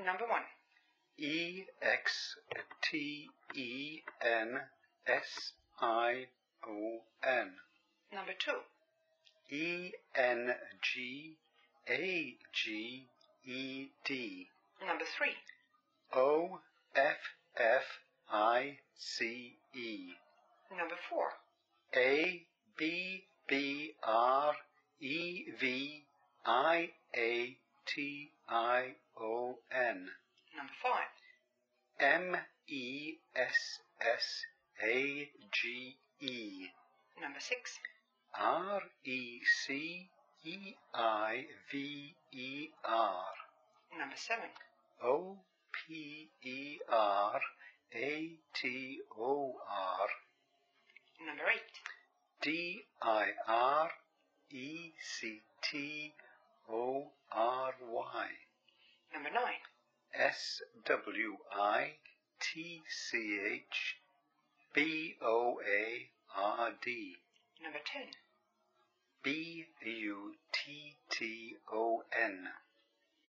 Number 1. EXTENSION. Number 2. ENGAGED. Number 3. OFFICE. Number 4. ABBREVIATION. Number 5. MESSAGE. Number 6. RECEIVER. Number 7. OPERATOR. Number 8. DIRECTORY. Number 9. SWITCHBOARD. Number 10. BUTTON.